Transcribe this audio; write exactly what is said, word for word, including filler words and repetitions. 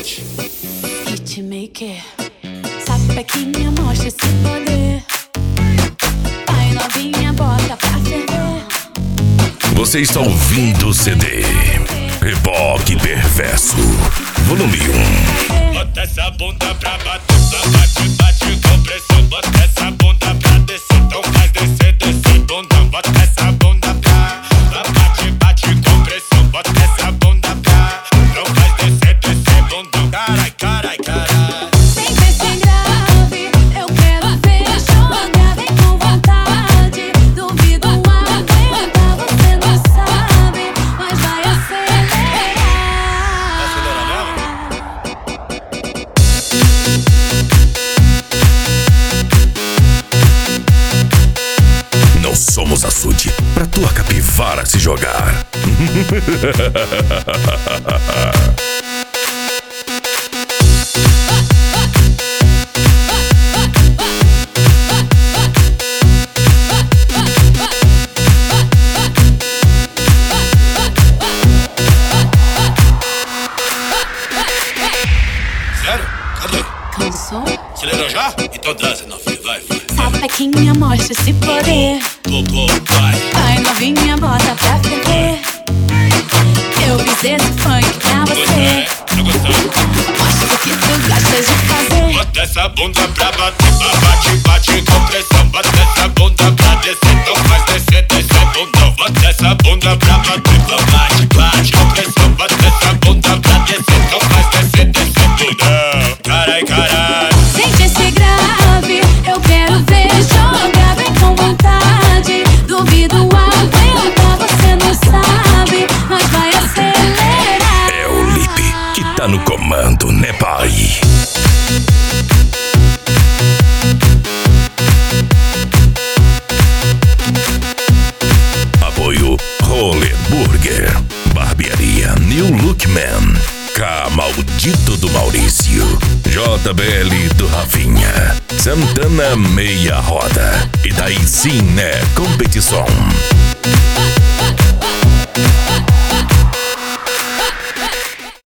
Conte. Hitmaker, sapequinha, mostra esse poder. Vai novinha, bota pra ferver. Você está ouvindo o C D Reboque Perverso, volume um. Bota essa bunda pra bater, bate, bate com pressão. Bota essa bunda pra descer, então faz descer, descer bundão. Bota essa bunda pra bate, bate com pressão. Bota essa bunda pra não faz descer, descer bundão. Carai, carai, carai. Sem ver, sem grave, eu quero ver jogar. Vem com vontade, duvido aguenta. Você não sabe, mas vai acelerar. Não somos açude pra tua capivara se jogar. Sério? Cadê? Cansou? Acelerou já? Então dança, novinha, vai, vai. Sapequinha, mostra esse poder. Pô, pô, vai. Vai novinha, bota pra ferver. Eu fiz esse funk pra você. Tá gostando? Mostra o que tu gosta de fazer. Bota essa bunda pra bater, bate, bate com pressão. Bota essa bunda pra descer, então faz descer, descer bundão. Bota essa bunda pra bater, bate, bate com pressão. Bota essa bunda pra descer, então faz descer, descer bundão. Carai, carai. Sente esse grave, eu quero ver jogar. Vem com vontade, duvido aguenta. Você não sabe, mas vai acelerar. É o Lipe que tá no comando, né, pai? Apoio Roller Burger, Barbearia New Look Man, K Maldito do Maurício, J B L do Rafinha, Santana Meia Roda. E daí sim, né, competição.